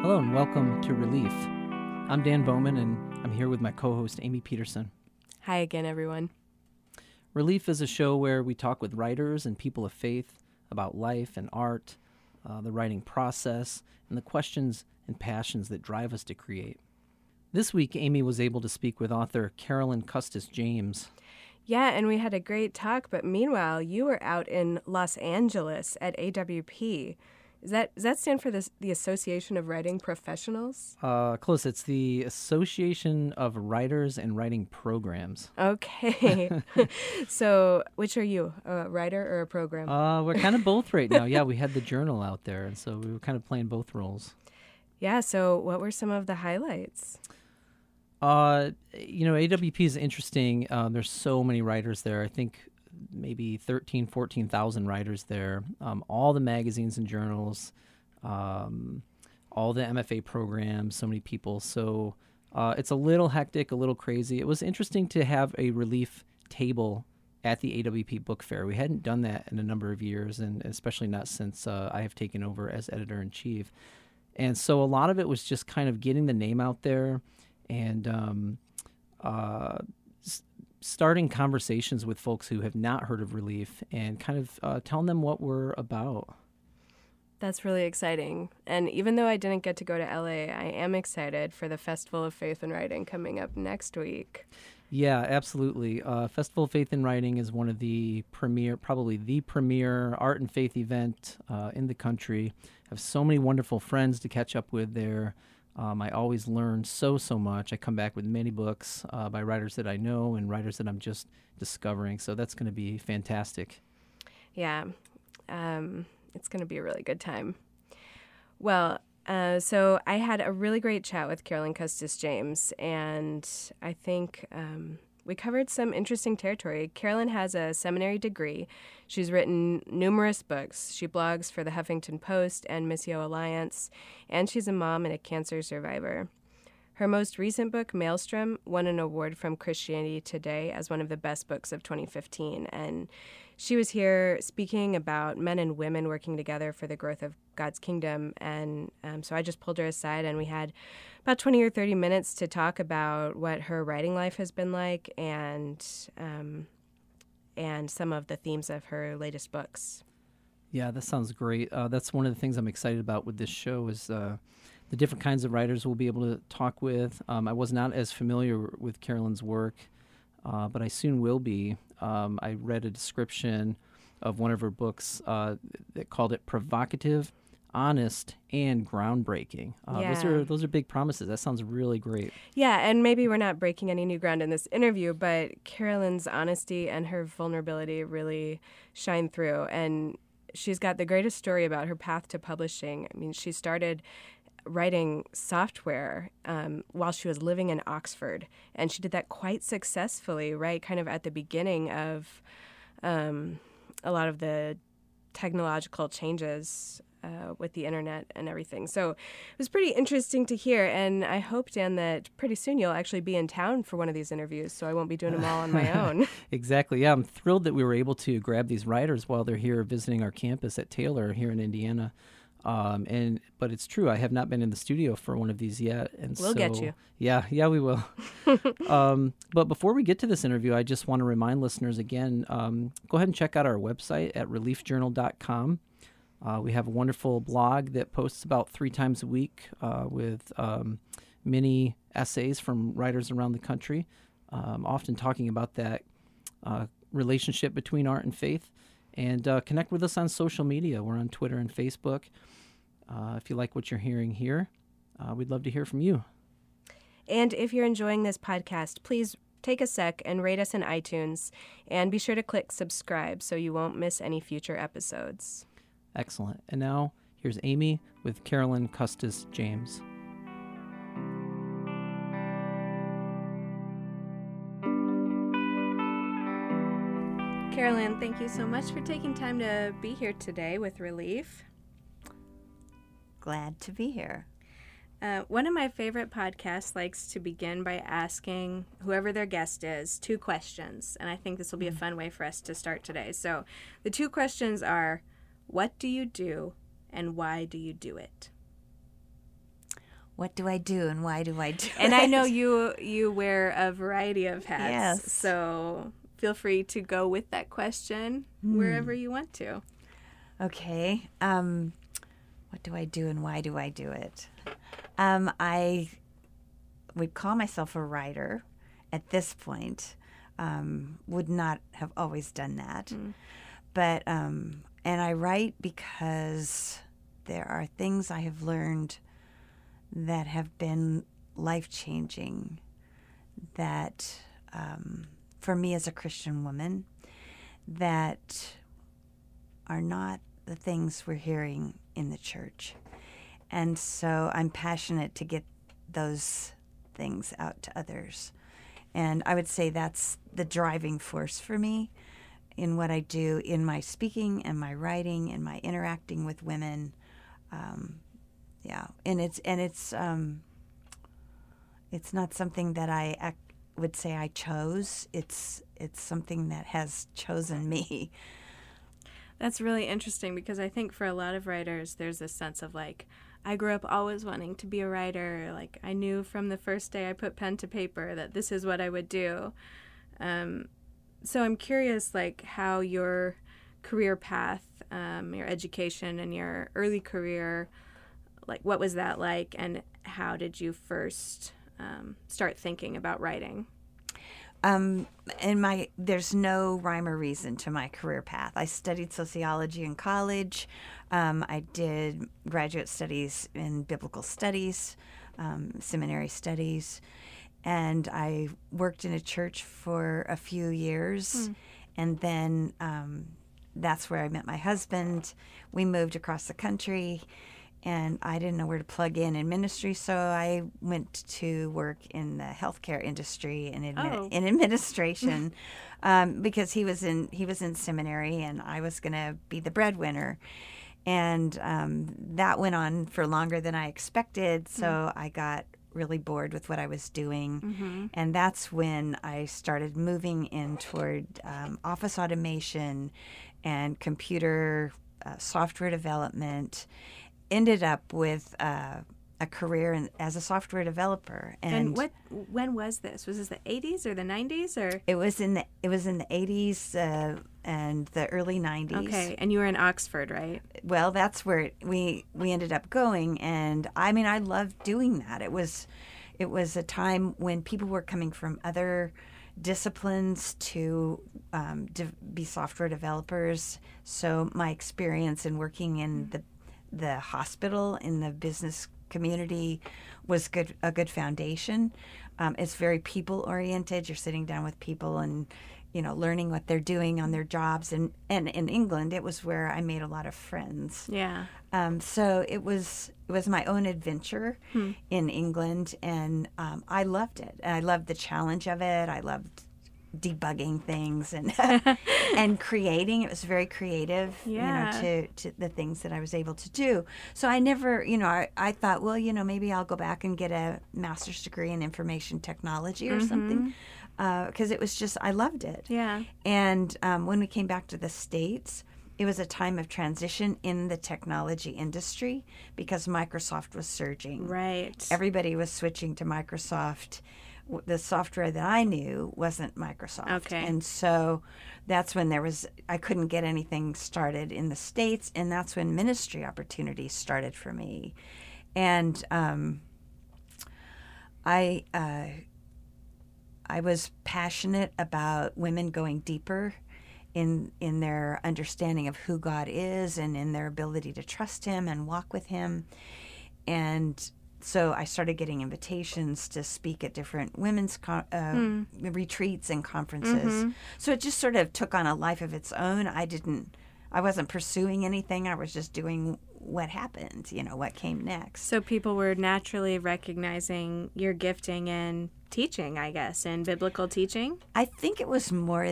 Hello and welcome to Relief. I'm Dan Bowman and I'm here with my co-host Amy Peterson. Hi again, everyone. Relief is a show where we talk with writers and people of faith about life and art, the writing process, and the questions and passions that drive us to create. This week, Amy was able to speak with author Carolyn Custis James. Yeah, and we had a great talk, but meanwhile, you were out in Los Angeles at AWP. Does that stand for the Association of Writing Professionals? Close. It's the Association of Writers and Writing Programs. Okay. So, which are you, a writer or a program? We're kind of both right now. Yeah, we had the journal out there, and so we were kind of playing both roles. Yeah, so what were some of the highlights? AWP is interesting. There's so many writers there. I think maybe 14,000 writers there. All the magazines and journals, all the MFA programs, so many people. So it's a little hectic, a little crazy. It was interesting to have a relief table at the AWP Book Fair. We hadn't done that in a number of years, and especially not since I have taken over as editor-in-chief. And so a lot of it was just kind of getting the name out there and starting conversations with folks who have not heard of Relief and kind of telling them what we're about. That's really exciting. And even though I didn't get to go to LA, I am excited for the Festival of Faith and Writing coming up next week. Yeah, absolutely. Festival of Faith and Writing is one of the probably the premier art and faith event in the country. I have so many wonderful friends to catch up with there. I always learn so much. I come back with many books by writers that I know and writers that I'm just discovering. So that's going to be fantastic. Yeah, it's going to be a really good time. Well, so I had a really great chat with Carolyn Custis James, and I think we covered some interesting territory. Carolyn has a seminary degree. She's written numerous books. She blogs for the Huffington Post and Missio Alliance, and she's a mom and a cancer survivor. Her most recent book, Maelstrom, won an award from Christianity Today as one of the best books of 2015. And she was here speaking about men and women working together for the growth of God's kingdom. And so I just pulled her aside, and we had about 20 or 30 minutes to talk about what her writing life has been like and some of the themes of her latest books. Yeah, that sounds great. That's one of the things I'm excited about with this show is the different kinds of writers we'll be able to talk with. I was not as familiar with Carolyn's work, but I soon will be. I read a description of one of her books that called it provocative, honest, and groundbreaking. Those are big promises. That sounds really great. Yeah, and maybe we're not breaking any new ground in this interview, but Carolyn's honesty and her vulnerability really shine through. And she's got the greatest story about her path to publishing. I mean, she started writing software while she was living in Oxford, and she did that quite successfully, right, kind of at the beginning of a lot of the technological changes with the internet and everything. So it was pretty interesting to hear, and I hope, Dan, that pretty soon you'll actually be in town for one of these interviews, so I won't be doing them all on my own. Exactly. Yeah, I'm thrilled that we were able to grab these writers while they're here visiting our campus at Taylor here in Indiana. But it's true, I have not been in the studio for one of these yet. And we'll get you. Yeah, we will. But before we get to this interview, I just want to remind listeners again, go ahead and check out our website at reliefjournal.com. We have a wonderful blog that posts about 3 times a week with many essays from writers around the country, often talking about that relationship between art and faith. And connect with us on social media. We're on Twitter and Facebook. If you like what you're hearing here, we'd love to hear from you. And if you're enjoying this podcast, please take a sec and rate us in iTunes. And be sure to click subscribe so you won't miss any future episodes. Excellent. And now, here's Amy with Carolyn Custis James. Carolyn, thank you so much for taking time to be here today with Relief. Glad to be here. One of my favorite podcasts likes to begin by asking whoever their guest is 2 questions, and I think this will be a fun way for us to start today. So the 2 questions are, what do you do, and why do you do it? what do I do and why do I do it? And I know you wear a variety of hats. Yes. So feel free to go with that question wherever you want to. Okay. What do I do and why do I do it? I would call myself a writer at this point. Would not have always done that. But, and I write because there are things I have learned that have been life-changing that, for me as a Christian woman, that are not the things we're hearing in the church. And so I'm passionate to get those things out to others. And I would say that's the driving force for me in what I do in my speaking and my writing and my interacting with women. It's not something that I would say I chose. It's something that has chosen me. That's really interesting because I think for a lot of writers, there's this sense of like, I grew up always wanting to be a writer. Like I knew from the first day I put pen to paper that this is what I would do. So I'm curious, like how your career path, your education and your early career, like what was that like, and how did you first start thinking about writing? There's no rhyme or reason to my career path. I studied sociology in college. I did graduate studies in biblical studies, seminary studies, and I worked in a church for a few years. And then that's where I met my husband. We moved across the country, and I didn't know where to plug in ministry, so I went to work in the healthcare industry and in administration because he was in seminary, and I was going to be the breadwinner. And that went on for longer than I expected, so I got really bored with what I was doing. And that's when I started moving in toward office automation and computer software development. Ended up with a career as a software developer. And when was this? Was this the 80s or the 90s or? It was in the 80s and the early 90s. Okay, and you were in Oxford, right? Well, that's where we ended up going, and I mean I loved doing that. It was a time when people were coming from other disciplines to be software developers. So my experience in working in the hospital, in the business community, was a good foundation. It's very people oriented. You're sitting down with people and learning what they're doing on their jobs. And in England, it was where I made a lot of friends. Yeah. So it was my own adventure in England, and I loved it. And I loved the challenge of it. I loved debugging things and and creating. It was very creative, to the things that I was able to do. So I never, I thought, well, maybe I'll go back and get a master's degree in information technology or something, because it was just, I loved it. Yeah. And when we came back to the States, it was a time of transition in the technology industry because Microsoft was surging. Right. Everybody was switching to Microsoft. The software that I knew wasn't Microsoft. Okay. And so that's when I couldn't get anything started in the States, and that's when ministry opportunities started for me. And I was passionate about women going deeper in their understanding of who God is and in their ability to trust Him and walk with Him. And so I started getting invitations to speak at different women's retreats and conferences. So it just sort of took on a life of its own. I wasn't pursuing anything. I was just doing what happened, what came next. So people were naturally recognizing your gifting in teaching, I guess, in biblical teaching? I think it was more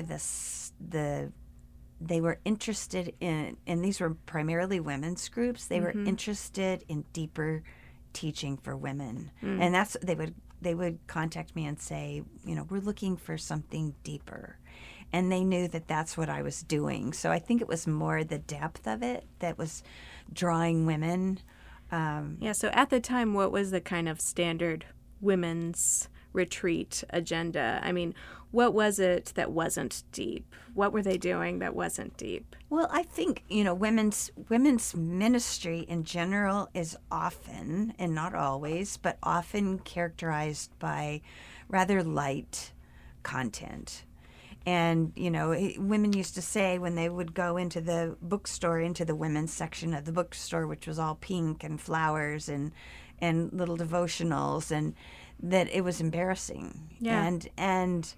they were interested in, and these were primarily women's groups, they were interested in deeper teaching for women. And that's they would contact me and say, we're looking for something deeper. And they knew that that's what I was doing. So I think it was more the depth of it that was drawing women Yeah, so at the time, what was the kind of standard women's retreat agenda? I mean, what was it that wasn't deep? What were they doing that wasn't deep? Well, I think, women's ministry in general is often, and not always, but often characterized by rather light content. And, women used to say when they would go into the bookstore, into the women's section of the bookstore, which was all pink and flowers and little devotionals, and that it was embarrassing. Yeah. And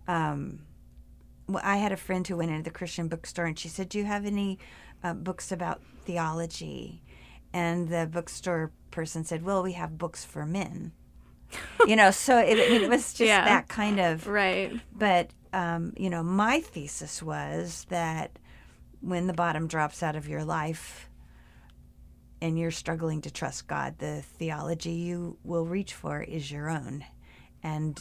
I had a friend who went into the Christian bookstore, and she said, "Do you have any books about theology?" And the bookstore person said, "Well, we have books for men." So it was just that kind of... Right. But, my thesis was that when the bottom drops out of your life and you're struggling to trust God, the theology you will reach for is your own. And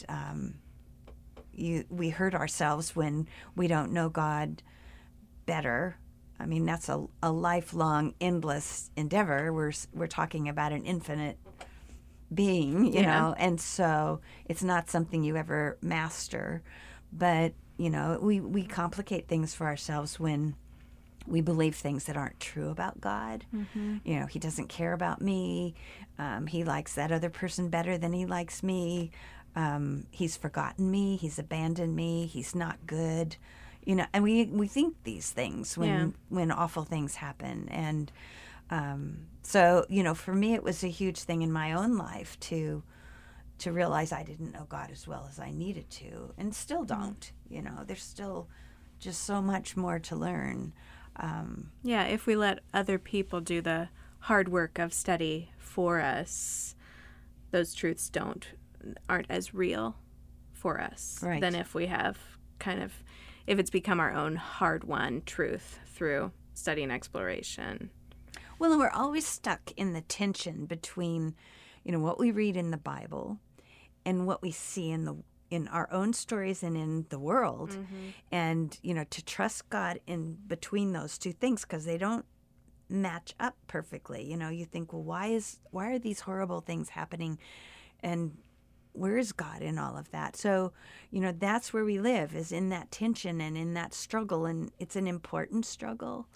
we hurt ourselves when we don't know God better. I mean, that's a lifelong, endless endeavor. We're talking about an infinite being, you know, and so it's not something you ever master. But, we complicate things for ourselves when we believe things that aren't true about God. Mm-hmm. He doesn't care about me. He likes that other person better than he likes me. He's forgotten me. He's abandoned me. He's not good. And we think these things when awful things happen. And so, for me, it was a huge thing in my own life to realize I didn't know God as well as I needed to, and still don't. There's still just so much more to learn. If we let other people do the hard work of study for us, those truths aren't as real for us than if we have if it's become our own hard-won truth through study and exploration. Well, and we're always stuck in the tension between, what we read in the Bible and what we see in our own stories and in the world. Mm-hmm. And, to trust God in between those two things, because they don't match up perfectly. You think, well, why are these horrible things happening? And where is God in all of that? So, that's where we live, is in that tension and in that struggle. And it's an important struggle.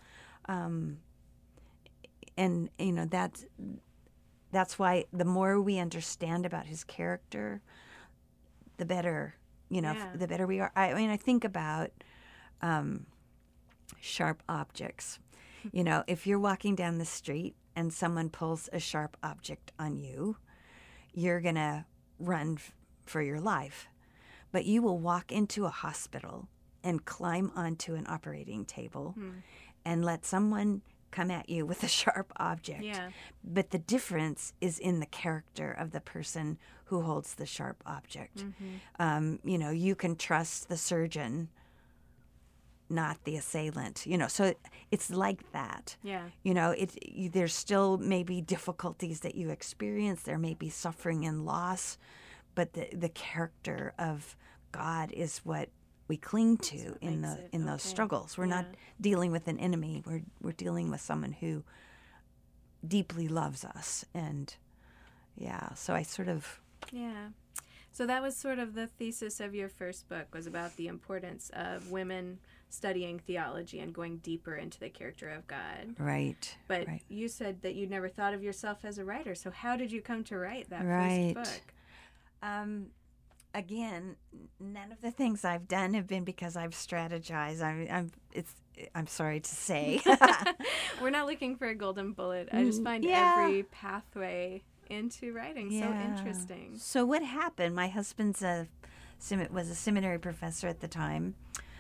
And, that's why the more we understand about his character, the better, the better we are. I think about sharp objects. If you're walking down the street and someone pulls a sharp object on you, you're going to run for your life. But you will walk into a hospital and climb onto an operating table and let someone come at you with a sharp object. Yeah. But the difference is in the character of the person who holds the sharp object. Mm-hmm. You can trust the surgeon, not the assailant. So it's like that. Yeah. There's still maybe difficulties that you experience. There may be suffering and loss, but the character of God is what we cling to in those struggles. We're not dealing with an enemy. We're dealing with someone who deeply loves us. And so I sort of... Yeah. So that was sort of the thesis of your first book, was about the importance of women studying theology and going deeper into the character of God. Right. But you said that you never thought of yourself as a writer. So how did you come to write that first book? Again, none of the things I've done have been because I've strategized. I'm sorry to say. We're not looking for a golden bullet. I just find every pathway into writing so interesting. So what happened? My husband's was a seminary professor at the time,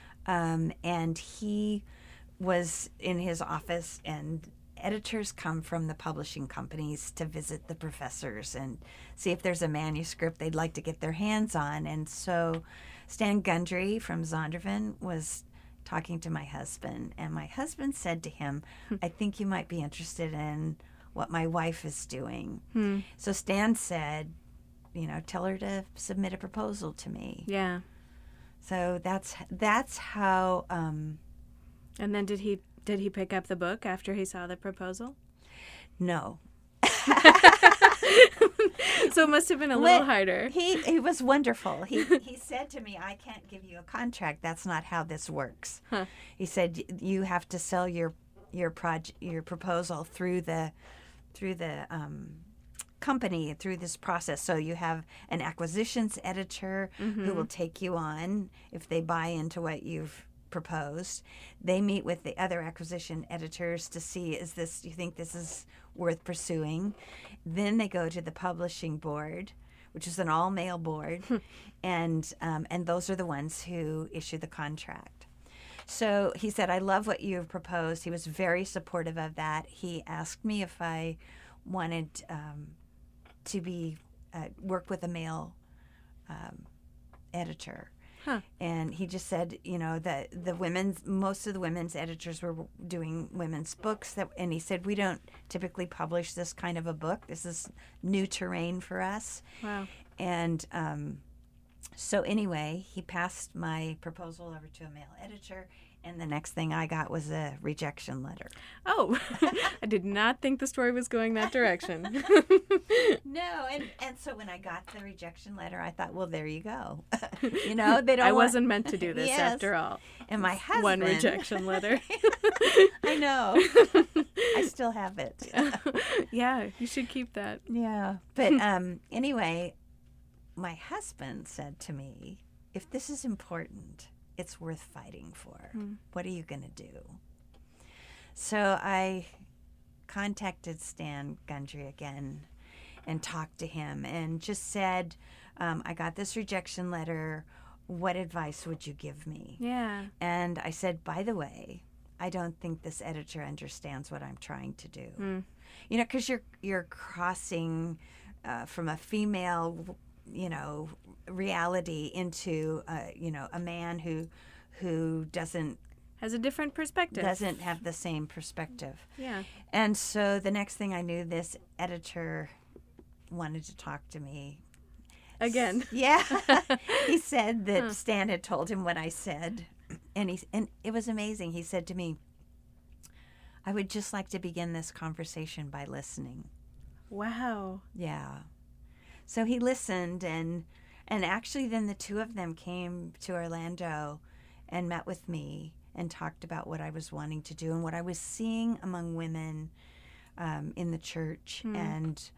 and he was in his office, and editors come from the publishing companies to visit the professors and see if there's a manuscript they'd like to get their hands on. And so Stan Gundry from Zondervan was talking to my husband, and my husband said to him, "I think you might be interested in what my wife is doing." So Stan said, tell her to submit a proposal to me. Yeah. So that's how... And then did he pick up the book after he saw the proposal? No. So it must have been a little harder. He was wonderful. He said to me, "I can't give you a contract. That's not how this works." Huh. He said, "You have to sell your proposal through the company, through this process. So you have an acquisitions editor who will take you on if they buy into what you've proposed. They meet with the other acquisition editors to see, do you think this is worth pursuing? Then they go to the publishing board, which is an all-male board, and those are the ones who issue the contract." So he said, "I love what you've proposed." He was very supportive of that. He asked me if I wanted to work with a male editor. Huh. And he just said, that most of the women's editors were doing women's books, and he said, "We don't typically publish this kind of a book. This is new terrain for us." Wow. And so anyway, he passed my proposal over to a male editor, and the next thing I got was a rejection letter. Oh, I did not think the story was going that direction. No, and so when I got the rejection letter, I thought, well, there you go. They don't. I wasn't meant to do this Yes. after all. And my husband. One rejection letter. I know. I still have it. Yeah, you should keep that. Yeah. But anyway, my husband said to me, "If this is important, it's worth fighting for. What are you going to do?" So I contacted Stan Gundry again and talked to him and just said, "I got this rejection letter. What advice would you give me?" Yeah. And I said, "By the way, I don't think this editor understands what I'm trying to do." Because you're crossing from a female, reality into, a man who Has a different perspective. doesn't have the same perspective. Yeah. And so the next thing I knew, this editor wanted to talk to me. Again. Yeah. He said that Stan had told him what I said. And it was amazing. He said to me, "I would just like to begin this conversation by listening." Wow. Yeah. So he listened, and actually then the two of them came to Orlando and met with me and talked about what I was wanting to do and what I was seeing among women in the church and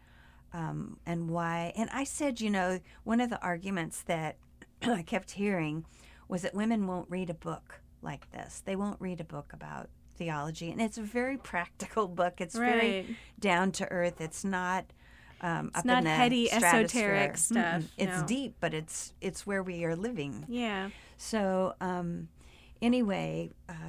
why. And I said, one of the arguments that I kept hearing was that women won't read a book like this. They won't read a book about theology. And it's a very practical book. It's very down to earth. It's not It's not heady, esoteric stuff. It's deep, but it's where we are living. Yeah. So anyway,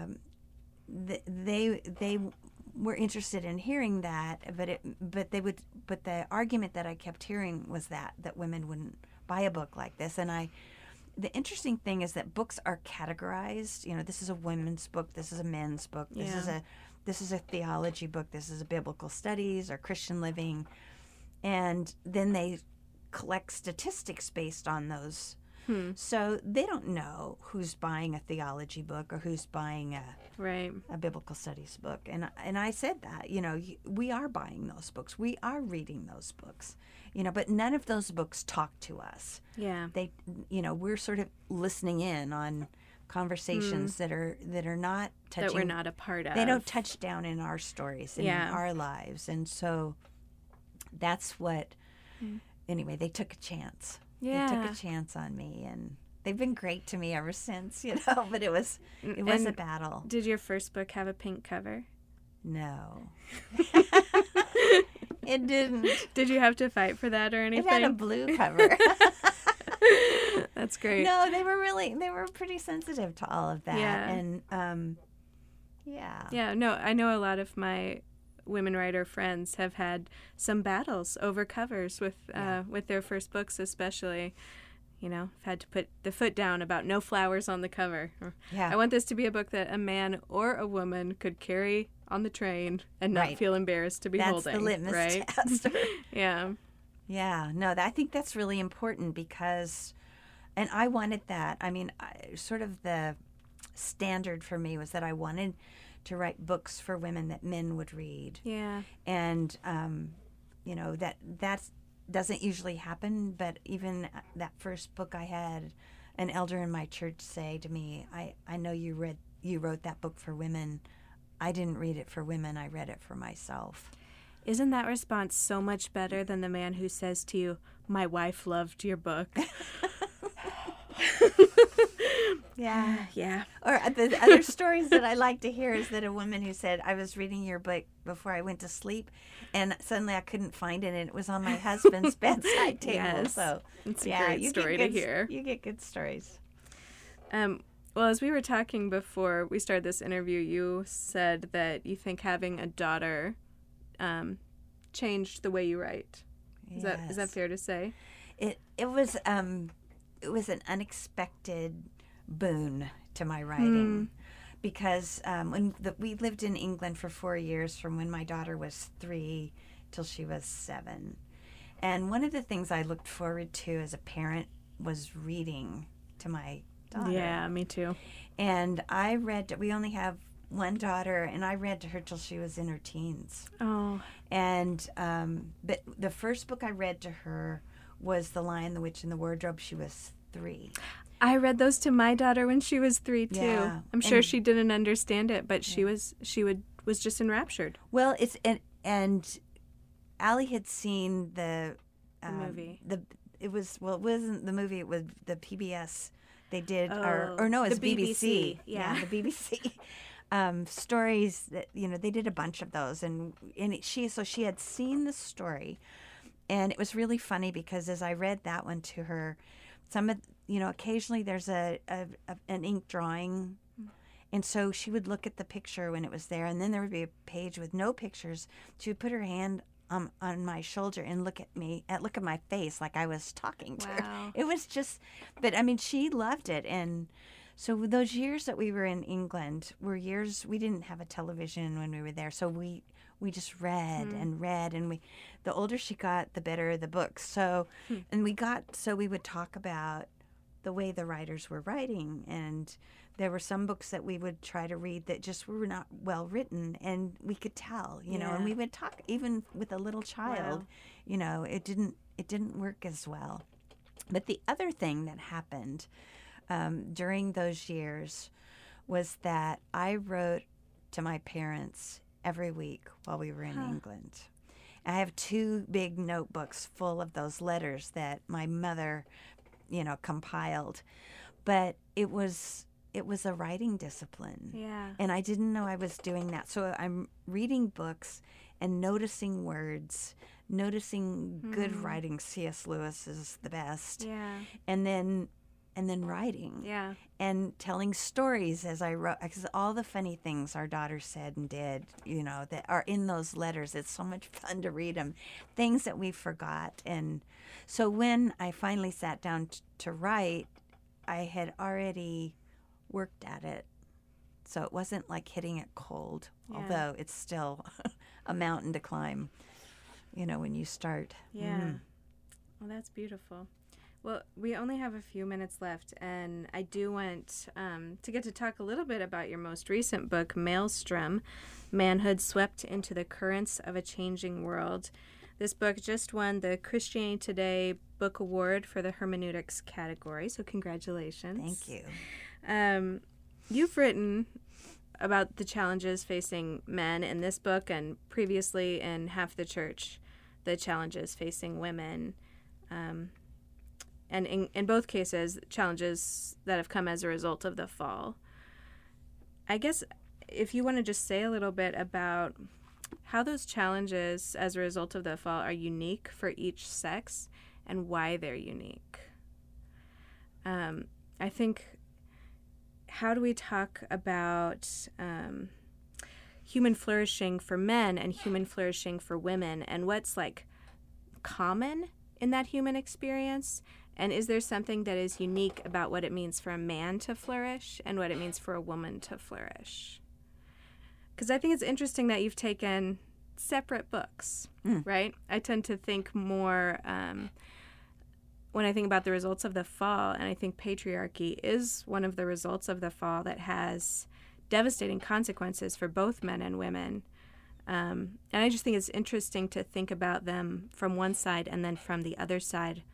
they were interested in hearing that, but the argument that I kept hearing was that women wouldn't buy a book like this. And the interesting thing is that books are categorized. This is a women's book. This is a men's book. This is a theology book. This is a biblical studies or Christian living. And then they collect statistics based on those. So they don't know who's buying a theology book or who's buying a biblical studies book. And I said that, we are buying those books. We are reading those books, but none of those books talk to us. Yeah. They, we're sort of listening in on conversations that are not touching. That we're not a part of. They don't touch down in our stories and in our lives. And so that's what, anyway, they took a chance. Yeah. They took a chance on me, and they've been great to me ever since, but it was a battle. Did your first book have a pink cover? No. It didn't. Did you have to fight for that or anything? It had a blue cover. That's great. No, they were pretty sensitive to all of that. Yeah. And yeah. Yeah, no, I know a lot of my women writer friends have had some battles over covers with their first books, especially. Had to put the foot down about no flowers on the cover. Yeah. I want this to be a book that a man or a woman could carry on the train and not feel embarrassed to be holding. That's the litmus test. Yeah. Yeah. No, I think that's really important because, and I wanted that. I mean, sort of the standard for me was that I wanted to write books for women that men would read. Yeah. And that doesn't usually happen. But even that first book I had an elder in my church say to me, I know you wrote that book for women. I didn't read it for women. I read it for myself. Isn't that response so much better than the man who says to you, my wife loved your book? Yeah. Yeah. Or the other stories that I like to hear is that a woman who said, I was reading your book before I went to sleep, and suddenly I couldn't find it, and it was on my husband's bedside table. Yes. So it's a great story to hear. You get good stories. Well, as we were talking before we started this interview, you said that you think having a daughter changed the way you write. Is that fair to say? It was an unexpected boon to my writing because we lived in England for 4 years, from when my daughter was 3 till she was 7. And one of the things I looked forward to as a parent was reading to my daughter. Yeah, me too. And we only have one daughter, and I read to her till she was in her teens. Oh. And but the first book I read to her was The Lion, the Witch, and the Wardrobe. She was 3. I read those to my daughter when she was 3 too. Yeah. I'm sure she didn't understand it, but she was just enraptured. Well, and Allie had seen the movie. It wasn't the movie. It was the PBS. They did, it's the BBC. Yeah, the BBC. Stories that they did a bunch of those, and she had seen the story, and it was really funny because as I read that one to her, occasionally there's an ink drawing, and so she would look at the picture when it was there, and then there would be a page with no pictures. She would put her hand on my shoulder and look at my face like I was talking to her. It was just, but I mean, she loved it. And so those years that we were in England were years we didn't have a television when we were there, so we just read and read, and the older she got, the better the books. So and we would talk about the way the writers were writing, and there were some books that we would try to read that just were not well written, and we could tell, and we would talk even with a little child. Wow. It didn't work as well. But the other thing that happened during those years was that I wrote to my parents every week while we were in England. I have 2 big notebooks full of those letters that my mother, compiled. But it was a writing discipline. Yeah. And I didn't know I was doing that. So I'm reading books and noticing words, noticing good writing. C.S. Lewis is the best. Yeah. And then writing. Yeah. And telling stories as I wrote, because all the funny things our daughter said and did, that are in those letters. It's so much fun to read them. Things that we forgot. And so when I finally sat down to write, I had already worked at it. So it wasn't like hitting it cold, although it's still a mountain to climb, when you start. Yeah. Well, that's beautiful. Well, we only have a few minutes left, and I do want to get to talk a little bit about your most recent book, Maelstrom, Manhood Swept into the Currents of a Changing World. This book just won the Christianity Today Book Award for the Hermeneutics category, so congratulations. Thank you. You've written about the challenges facing men in this book, and previously in Half the Church, the challenges facing women. And in both cases, challenges that have come as a result of the fall. I guess if you want to just say a little bit about how those challenges as a result of the fall are unique for each sex and why they're unique. I think, how do we talk about human flourishing for men and human flourishing for women, and what's common in that human experience? And is there something that is unique about what it means for a man to flourish and what it means for a woman to flourish? Because I think it's interesting that you've taken separate books, right? I tend to think more when I think about the results of the fall, and I think patriarchy is one of the results of the fall that has devastating consequences for both men and women. And I just think it's interesting to think about them from one side and then from the other side.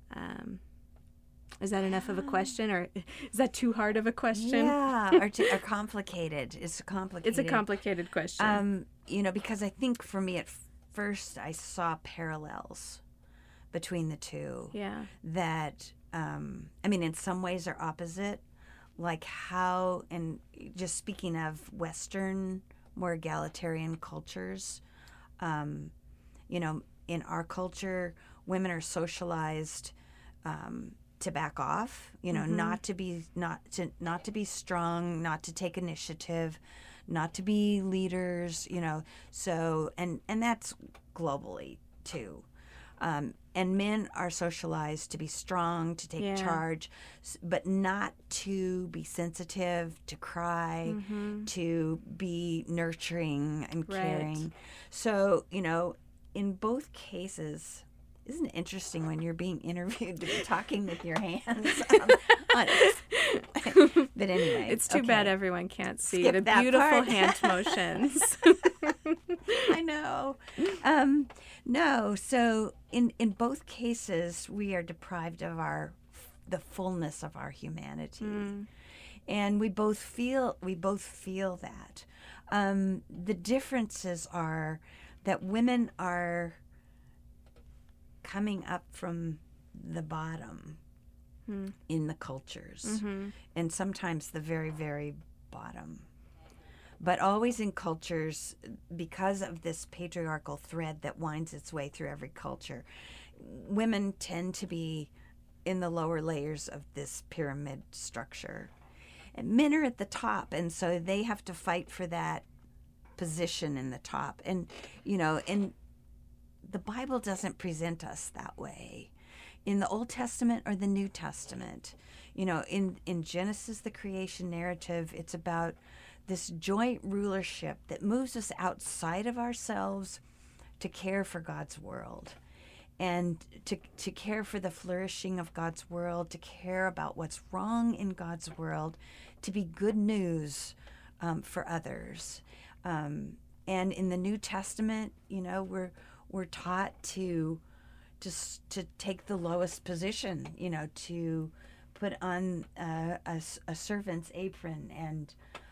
Is that enough of a question, or is that too hard of a question? Yeah, or complicated. It's complicated. It's a complicated question. Because I think for me at first I saw parallels between the two. Yeah. That, in some ways are opposite. Like how, and just speaking of Western, more egalitarian cultures, in our culture, women are socialized to back off, not to be strong, not to take initiative, not to be leaders, so and that's globally too. And men are socialized to be strong, to take charge, but not to be sensitive, to cry, to be nurturing and caring. Right. So, in both cases, isn't it interesting when you're being interviewed to be talking with your hands on it? But anyway. It's too bad everyone can't see the beautiful hand motions. I know. No, so in both cases, we are deprived of the fullness of our humanity. And we both feel that. The differences are that women are coming up from the bottom in the cultures, and sometimes the very, very bottom. But always in cultures, because of this patriarchal thread that winds its way through every culture, women tend to be in the lower layers of this pyramid structure. And men are at the top, and so they have to fight for that position in the top. And, and the Bible doesn't present us that way. In the Old Testament or the New Testament, in Genesis, the creation narrative, it's about this joint rulership that moves us outside of ourselves to care for God's world and to care for the flourishing of God's world, to care about what's wrong in God's world, to be good news for others. And in the New Testament, we're taught to take the lowest position, to put on a servant's apron and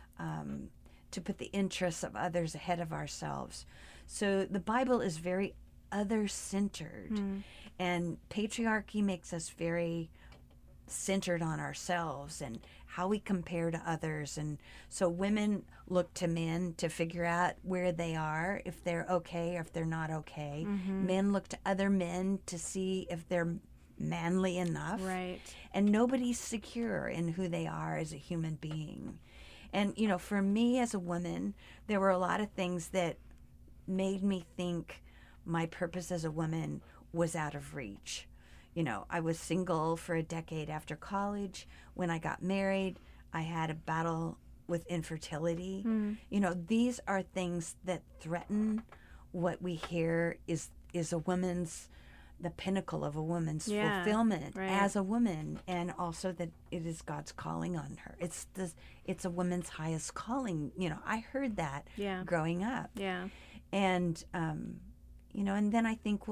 to put the interests of others ahead of ourselves. So the Bible is very other-centered, and patriarchy makes us very centered on ourselves and how we compare to others. And so women look to men to figure out where they are, if they're okay or if they're not okay. Men look to other men to see if they're manly enough. Right. And nobody's secure in who they are as a human being. And, for me as a woman, there were a lot of things that made me think my purpose as a woman was out of reach. I was single for a decade after college. When I got married, I had a battle with infertility. These are things that threaten what we hear is a woman's, the pinnacle of a woman's fulfillment as a woman, and also that it is God's calling on her. It's a woman's highest calling. I heard that growing up. Yeah. And and then I think,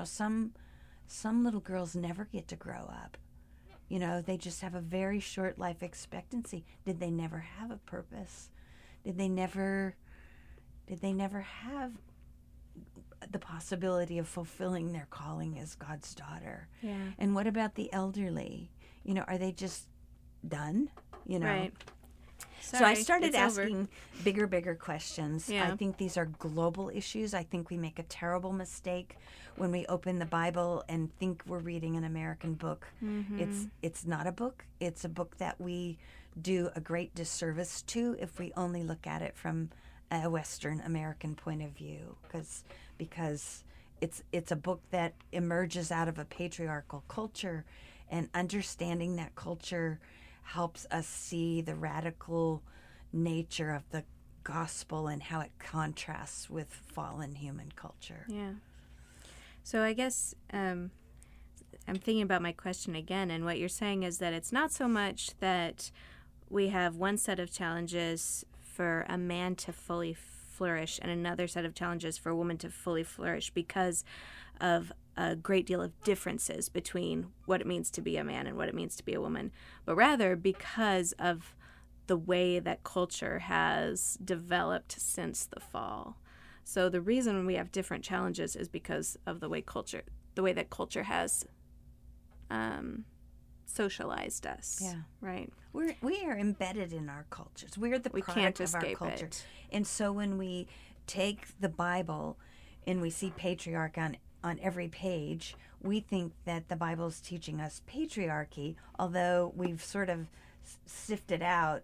some little girls never get to grow up. They just have a very short life expectancy. Did they never have a purpose? Did they never have the possibility of fulfilling their calling as God's daughter? Yeah. And what about the elderly? Are they just done? Right. So I started asking bigger questions. Yeah. I think these are global issues. I think we make a terrible mistake when we open the Bible and think we're reading an American book. It's not a book. It's a book that we do a great disservice to if we only look at it from a Western American point of view, because it's a book that emerges out of a patriarchal culture, and understanding that culture helps us see the radical nature of the gospel and how it contrasts with fallen human culture. Yeah. So I guess I'm thinking about my question again, and what you're saying is that it's not so much that we have one set of challenges for a man to fully flourish, and another set of challenges for a woman to fully flourish because of a great deal of differences between what it means to be a man and what it means to be a woman, but rather because of the way that culture has developed since the fall. So the reason we have different challenges is because of the way that culture has socialized us. Yeah. Right. We are embedded in our cultures. We're the product of our culture. And so when we take the Bible and we see patriarch on every page, we think that the Bible is teaching us patriarchy, although we've sort of sifted out,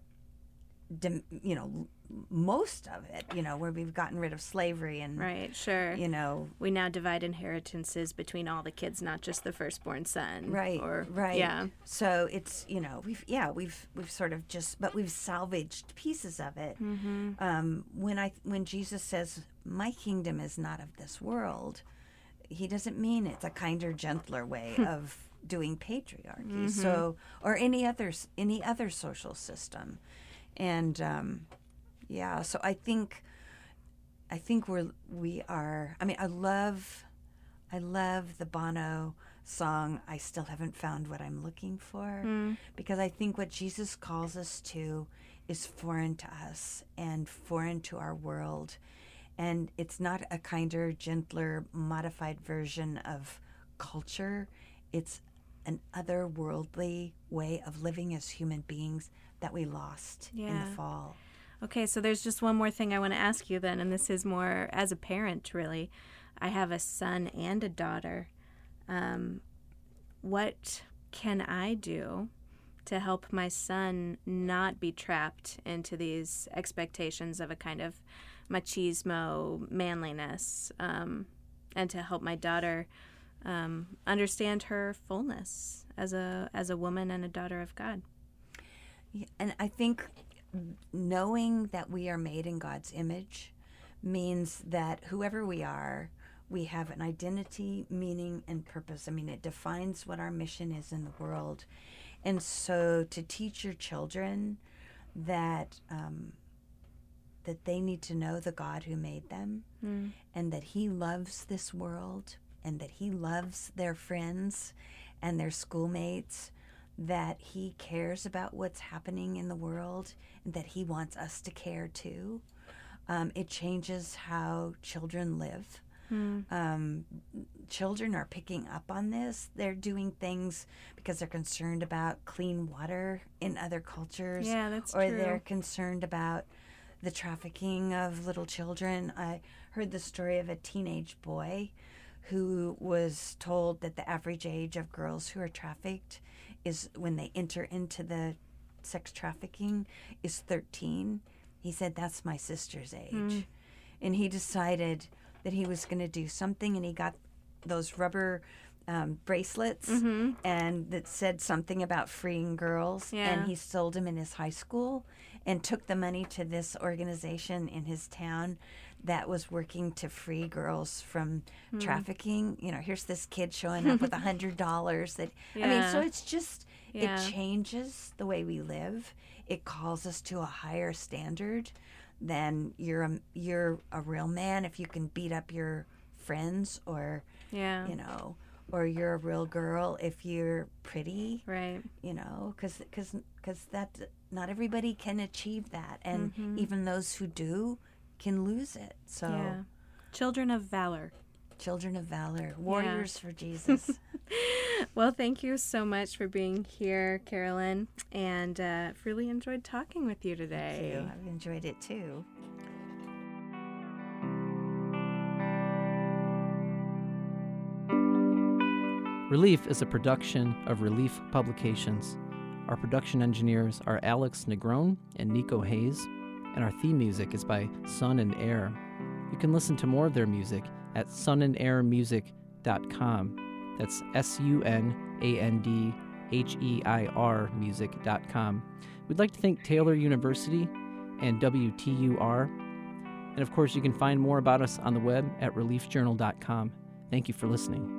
most of it, where we've gotten rid of slavery and right, sure, we now divide inheritances between all the kids, not just the firstborn son, right, right, yeah. So it's we've sort of but we've salvaged pieces of it. Mm-hmm. When Jesus says, "My kingdom is not of this world," he doesn't mean it's a kinder, gentler way of doing patriarchy. Mm-hmm. So, or any other social system. And so I think we are. I mean, I love the Bono song, "I Still Haven't Found What I'm Looking For," because I think what Jesus calls us to is foreign to us and foreign to our world, and it's not a kinder, gentler, modified version of culture. It's an otherworldly way of living as human beings that we lost in the fall. Okay, so there's just one more thing I want to ask you then, and this is more as a parent, really. I have a son and a daughter. What can I do to help my son not be trapped into these expectations of a kind of machismo manliness, and to help my daughter understand her fullness as a woman and a daughter of God? Yeah, and I think knowing that we are made in God's image means that whoever we are, we have an identity, meaning, and purpose. I mean, it defines what our mission is in the world. And so to teach your children that that they need to know the God who made them, and that he loves this world, and that he loves their friends and their schoolmates, that he cares about what's happening in the world, and that he wants us to care too. It changes how children live. Children are picking up on this. They're doing things because they're concerned about clean water in other cultures. Yeah, that's or true. They're concerned about the trafficking of little children. I heard the story of a teenage boy who was told that the average age of girls who are trafficked is, when they enter into the sex trafficking, is 13. He said, "That's my sister's age." And he decided that he was going to do something, and he got those rubber bracelets and that said something about freeing girls. Yeah. And he sold them in his high school and took the money to this organization in his town that was working to free girls from trafficking. Here's this kid showing up with $100 that, I mean, so it's just, it changes the way we live. It calls us to a higher standard than you're a real man if you can beat up your friends, or, or you're a real girl if you're pretty. Right. Because that, not everybody can achieve that. And even those who do can lose it. So, Children of valor. Children of valor. Warriors for Jesus. Well, thank you so much for being here, Carolyn. And I've really enjoyed talking with you today. Thank you. I've enjoyed it too. Relief is a production of Relief Publications. Our production engineers are Alex Negron and Nico Hayes, and our theme music is by Sun and Air. You can listen to more of their music at sunandairmusic.com. That's SUNANDHEIR music.com. We'd like to thank Taylor University and WTUR. And of course, you can find more about us on the web at reliefjournal.com. Thank you for listening.